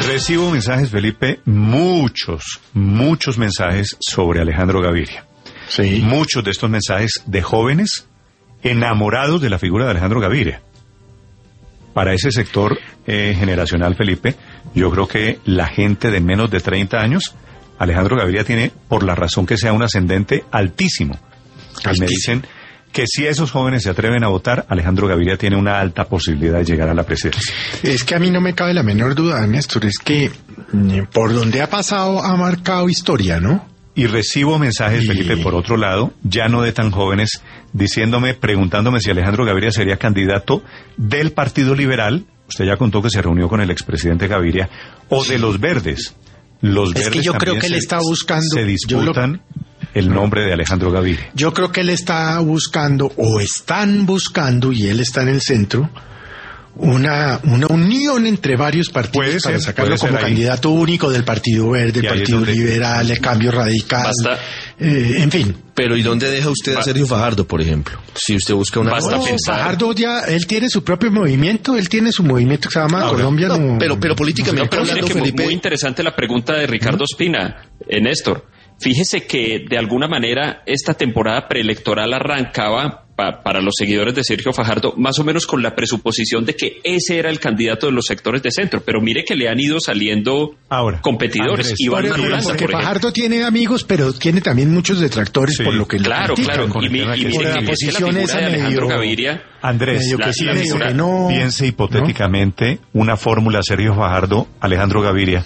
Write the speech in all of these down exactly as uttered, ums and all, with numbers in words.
Recibo mensajes, Felipe, muchos, muchos mensajes sobre Alejandro Gaviria. Sí. Muchos de estos mensajes de jóvenes enamorados de la figura de Alejandro Gaviria. Para ese sector eh, generacional, Felipe, yo creo que la gente de menos de treinta años, Alejandro Gaviria tiene, por la razón que sea, un ascendente altísimo. Y me dicen que si esos jóvenes se atreven a votar, Alejandro Gaviria tiene una alta posibilidad de llegar a la presidencia. Es que a mí no me cabe la menor duda, Néstor, es que por donde ha pasado ha marcado historia, ¿no? Y recibo mensajes, y... Felipe, por otro lado, ya no de tan jóvenes, diciéndome, preguntándome si Alejandro Gaviria sería candidato del Partido Liberal, usted ya contó que se reunió con el expresidente Gaviria, o de los Verdes. Los es Verdes que yo creo que se, él está buscando... se disputan lo... el nombre de Alejandro Gaviria. Yo creo que él está buscando, o están buscando, y él está en el centro, una una unión entre varios partidos puede para ser, sacarlo como candidato único del Partido Verde, el Partido donde... Liberal, el Cambio Radical, eh, en fin. Pero ¿y dónde deja usted a Sergio Fajardo, por ejemplo? Si usted busca una... Basta no, pensar. Fajardo ya, él tiene su propio movimiento, él tiene su movimiento que se llama Ahora, Colombia... No, no, pero, pero políticamente... No, pero hablando, mire que Felipe... muy interesante la pregunta de Ricardo Espina, eh, Néstor. Fíjese que de alguna manera esta temporada preelectoral arrancaba pa, para los seguidores de Sergio Fajardo más o menos con la presuposición de que ese era el candidato de los sectores de centro, pero mire que le han ido saliendo Ahora, competidores. Andrés, Iván por Manuel, porque por Fajardo tiene amigos, pero tiene también muchos detractores sí, por lo que claro, le claro, y, mi, y mire la que posición es que la figura de Alejandro medio, Gaviria, Andrés, medio la, que sí, la medio figura, que no, piense hipotéticamente ¿no? una fórmula Sergio Fajardo, Alejandro Gaviria.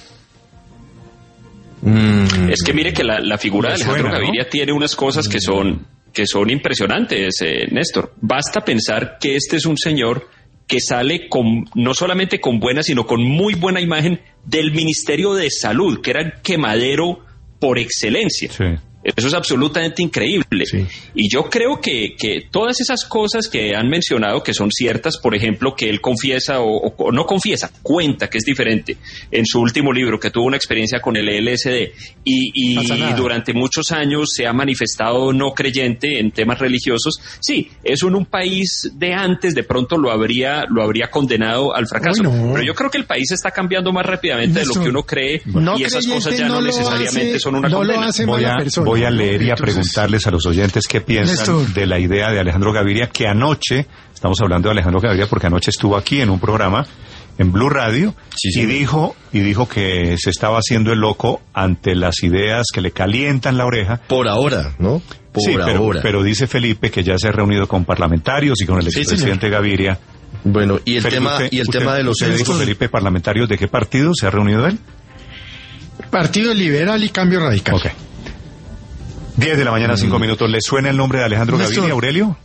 Mm. Es que mire que la, la figura Me de Alejandro suena, Gaviria ¿no? tiene unas cosas que son que son impresionantes, eh, Néstor. Basta pensar que este es un señor que sale con no solamente con buena, sino con muy buena imagen del Ministerio de Salud, que era el quemadero por excelencia. Sí. Eso es absolutamente increíble. Sí. Y yo creo que, que todas esas cosas que han mencionado que son ciertas, por ejemplo, que él confiesa o, o no confiesa, cuenta que es diferente en su último libro, que tuvo una experiencia con el L S D y, y durante muchos años se ha manifestado no creyente en temas religiosos. Sí, eso en un país de antes de pronto lo habría lo habría condenado al fracaso. Uy, no. Pero yo creo que el país está cambiando más rápidamente Eso, de lo que uno cree no y esas cosas ya no, no necesariamente hace, son una no condena. Lo hace voy, a, persona, voy a leer y a entonces... preguntarles a los oyentes qué piensan Néstor. de la idea de Alejandro Gaviria, que anoche, estamos hablando de Alejandro Gaviria porque anoche estuvo aquí en un programa en Blue Radio sí, sí. y dijo y dijo que se estaba haciendo el loco ante las ideas que le calientan la oreja. Por ahora, ¿no? Por sí, pero, ahora. pero dice Felipe que ya se ha reunido con parlamentarios y con el sí, expresidente señor. Gaviria. Bueno, y el Felipe, tema usted, y el usted, tema de los usted dijo, Felipe, parlamentarios, ¿de qué partido se ha reunido él? Partido Liberal y Cambio Radical. Ok. diez de la mañana, cinco minutos. ¿Le suena el nombre de Alejandro Néstor. Gaviria, Aurelio?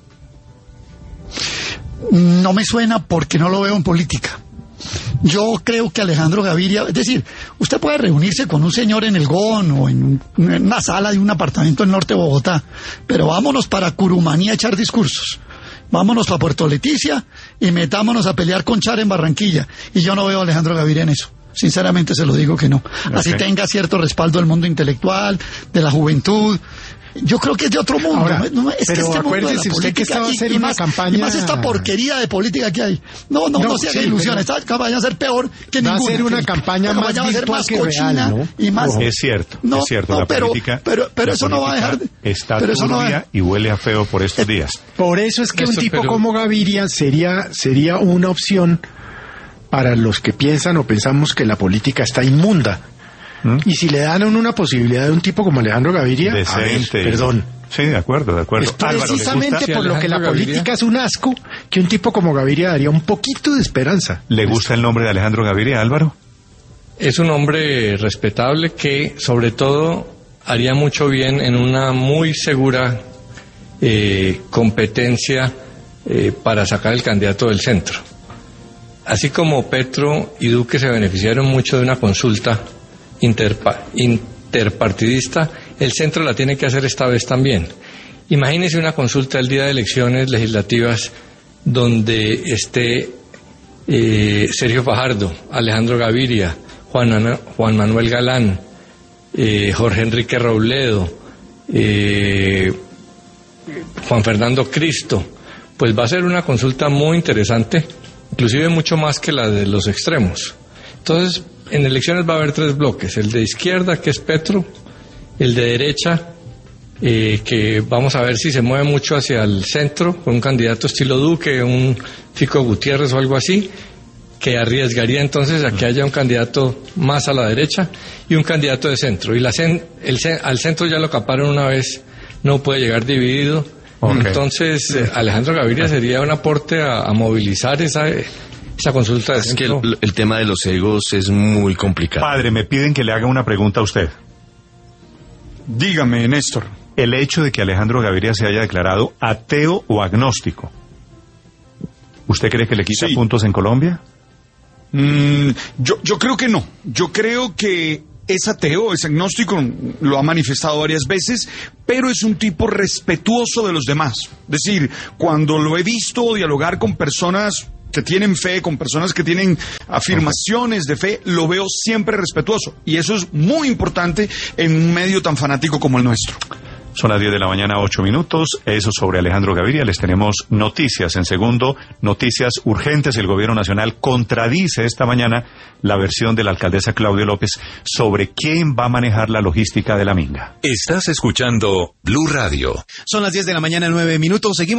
No me suena porque no lo veo en política. Yo creo que Alejandro Gaviria, es decir, usted puede reunirse con un señor en el Gon o en, un, en una sala de un apartamento en norte de Bogotá, pero vámonos para Curumaní a echar discursos. Vámonos para Puerto Leticia y metámonos a pelear con Char en Barranquilla. Y yo no veo a Alejandro Gaviria en eso. Sinceramente se lo digo que no. Okay. Así tenga cierto respaldo del mundo intelectual, de la juventud. Yo creo que es de otro mundo. Ahora, no, es pero que este acuérdese mundo usted que estaba a hacer y, y una más, campaña... Y más esta porquería de política que hay. No, no, no, no se haga sí, ilusiones. pero... Esta campaña va a ser peor que va ninguna. Va a ser una que, campaña más virtual que cochina, real, ¿no? Y más... Es cierto, no, es cierto. No, la pero, política, pero, pero la eso no va a dejar... De, está pero turbia no va... y huele a feo por estos días. Por eso es que eso, un tipo pero... como Gaviria sería, sería una opción para los que piensan o pensamos que la política está inmunda. ¿Mm? Y si le dan a uno una posibilidad de un tipo como Alejandro Gaviria, decente, a ver, perdón. Sí, de acuerdo, de acuerdo. Es precisamente Álvaro, por lo que la Gaviria... política es un asco, que un tipo como Gaviria daría un poquito de esperanza. ¿Le gusta el nombre de Alejandro Gaviria, Álvaro? Es un hombre respetable que, sobre todo, haría mucho bien en una muy segura eh, competencia eh, para sacar el candidato del centro. Así como Petro y Duque se beneficiaron mucho de una consulta interpa- interpartidista, el centro la tiene que hacer esta vez también. Imagínese una consulta el día de elecciones legislativas donde esté eh, Sergio Fajardo, Alejandro Gaviria, Juan, Juan Manuel Galán, eh, Jorge Enrique Robledo, eh, Juan Fernando Cristo. Pues va a ser una consulta muy interesante, inclusive mucho más que la de los extremos. Entonces, en elecciones va a haber tres bloques, el de izquierda, que es Petro, el de derecha, eh, que vamos a ver si se mueve mucho hacia el centro, con un candidato estilo Duque, un Fico Gutiérrez o algo así, que arriesgaría entonces a que haya un candidato más a la derecha y un candidato de centro. Y la cen, el, al centro ya lo caparon una vez, no puede llegar dividido. Okay. Entonces, eh, Alejandro Gaviria sería un aporte a, a movilizar esa, esa consulta de es centro. que el, el tema de los egos es muy complicado. Padre, me piden que le haga una pregunta a usted. Dígame, Néstor. El hecho de que Alejandro Gaviria se haya declarado ateo o agnóstico, ¿usted cree que le quita sí. puntos en Colombia? Mm, yo, yo creo que no. Yo creo que es ateo, es agnóstico, lo ha manifestado varias veces, pero es un tipo respetuoso de los demás. Es decir, cuando lo he visto dialogar con personas que tienen fe, con personas que tienen afirmaciones de fe, lo veo siempre respetuoso. Y eso es muy importante en un medio tan fanático como el nuestro. Son las diez de la mañana, ocho minutos. Eso sobre Alejandro Gaviria. Les tenemos noticias. En segundo, noticias urgentes. El gobierno nacional contradice esta mañana la versión de la alcaldesa Claudia López sobre quién va a manejar la logística de la minga. Estás escuchando Blue Radio. Son las diez de la mañana, nueve minutos. Seguimos